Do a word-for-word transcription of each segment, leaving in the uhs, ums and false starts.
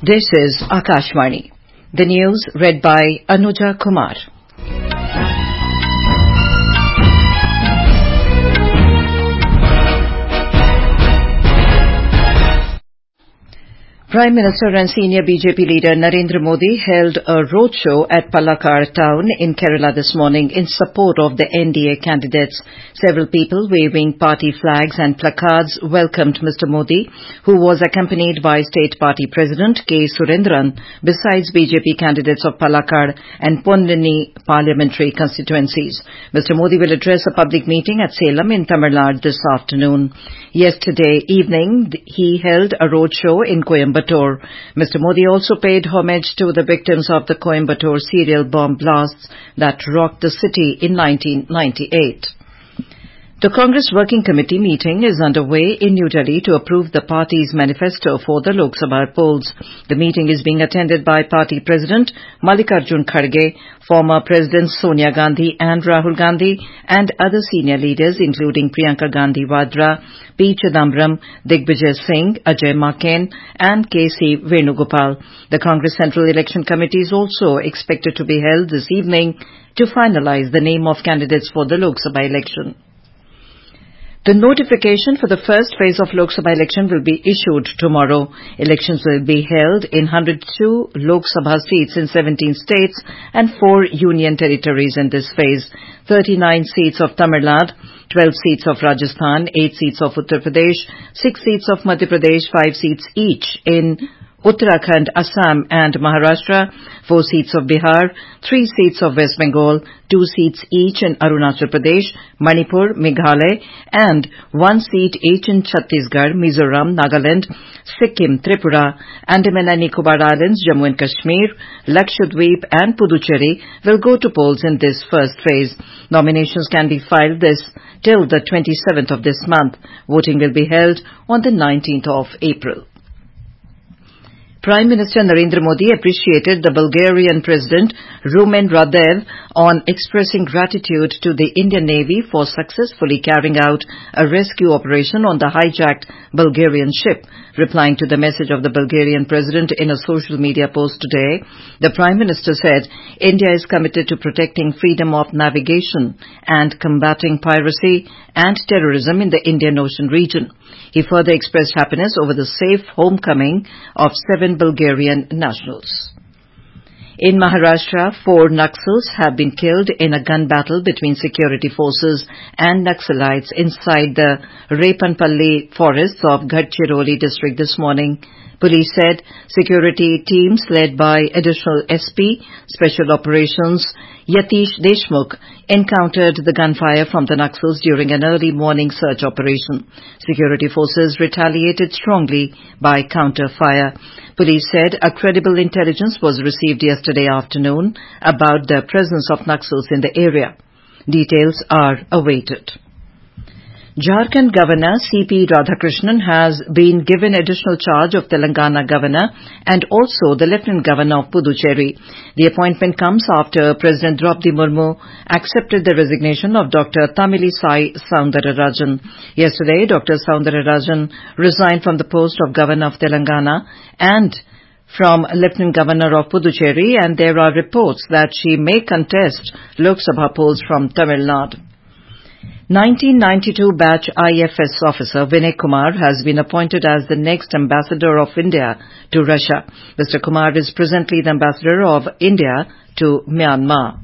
This is Akashvani. The news read by Anuja Kumar. Prime Minister and senior B J P leader Narendra Modi held a roadshow at Palakkad town in Kerala this morning in support of the N D A candidates. Several people waving party flags and placards welcomed Mister Modi, who was accompanied by State Party President K. Surendran, besides B J P candidates of Palakkad and Ponnani parliamentary constituencies. Mister Modi will address a public meeting at Salem in Tamil Nadu this afternoon. Yesterday evening, he held a roadshow in Coimbatore. Mister Modi also paid homage to the victims of the Coimbatore serial bomb blasts that rocked the city in nineteen ninety-eight. The Congress Working Committee meeting is underway in New Delhi to approve the party's manifesto for the Lok Sabha polls. The meeting is being attended by Party President Mallikarjun Kharge, former Presidents Sonia Gandhi and Rahul Gandhi, and other senior leaders including Priyanka Gandhi Vadra, P. Chidambaram, Digvijay Singh, Ajay Maken, and K. C. Venugopal. The Congress Central Election Committee is also expected to be held this evening to finalize the name of candidates for the Lok Sabha election. The notification for the first phase of Lok Sabha election will be issued tomorrow. Elections will be held in one hundred two Lok Sabha seats in seventeen states and four union territories in this phase. thirty-nine seats of Tamil Nadu, twelve seats of Rajasthan, eight seats of Uttar Pradesh, six seats of Madhya Pradesh, five seats each in Uttarakhand, Assam and Maharashtra, four seats of Bihar, three seats of West Bengal, two seats each in Arunachal Pradesh, Manipur, Meghalaya, and one seat each in Chhattisgarh, Mizoram, Nagaland, Sikkim, Tripura, Andaman and Nicobar Islands, Jammu and Kashmir, Lakshadweep and Puducherry will go to polls in this first phase. Nominations can be filed this till the twenty-seventh of this month. Voting will be held on the nineteenth of April. Prime Minister Narendra Modi appreciated the Bulgarian President Rumen Radev on expressing gratitude to the Indian Navy for successfully carrying out a rescue operation on the hijacked Bulgarian ship. Replying to the message of the Bulgarian President in a social media post today, the Prime Minister said India is committed to protecting freedom of navigation and combating piracy and terrorism in the Indian Ocean region. He further expressed happiness over the safe homecoming of seven Bulgarian nationals. In Maharashtra, four Naxals have been killed in a gun battle between security forces and Naxalites inside the Repanpalli forests of Gadchiroli district this morning. Police said security teams led by additional S P, Special Operations Yatish Deshmukh, encountered the gunfire from the Naxals during an early morning search operation. Security forces retaliated strongly by counter-fire. Police said a credible intelligence was received yesterday afternoon about the presence of Naxals in the area. Details are awaited. Jharkhand Governor C P Radhakrishnan has been given additional charge of Telangana Governor and also the Lieutenant Governor of Puducherry. The appointment comes after President Draupadi Murmu accepted the resignation of Doctor Tamilisai Soundararajan. Yesterday, Doctor Soundararajan resigned from the post of Governor of Telangana and from Lieutenant Governor of Puducherry, and there are reports that she may contest Lok Sabha polls from Tamil Nadu. nineteen ninety-two batch I F S officer Vinay Kumar has been appointed as the next ambassador of India to Russia. Mister Kumar is presently the ambassador of India to Myanmar.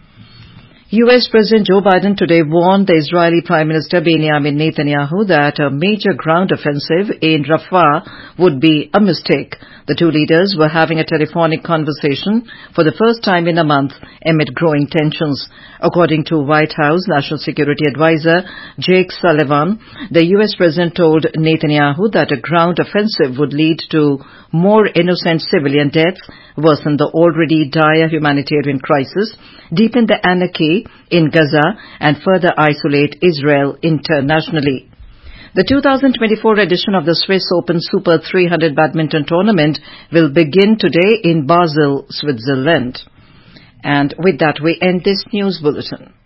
U S President Joe Biden today warned the Israeli Prime Minister Benjamin Netanyahu that a major ground offensive in Rafah would be a mistake. The two leaders were having a telephonic conversation for the first time in a month amid growing tensions. According to White House National Security Advisor Jake Sullivan, the U S President told Netanyahu that a ground offensive would lead to more innocent civilian deaths, worsen the already dire humanitarian crisis, deepen the anarchy in Gaza, and further isolate Israel internationally. The two thousand twenty-four edition of the Swiss Open Super three hundred badminton tournament will begin today in Basel, Switzerland. And with that, we end this news bulletin.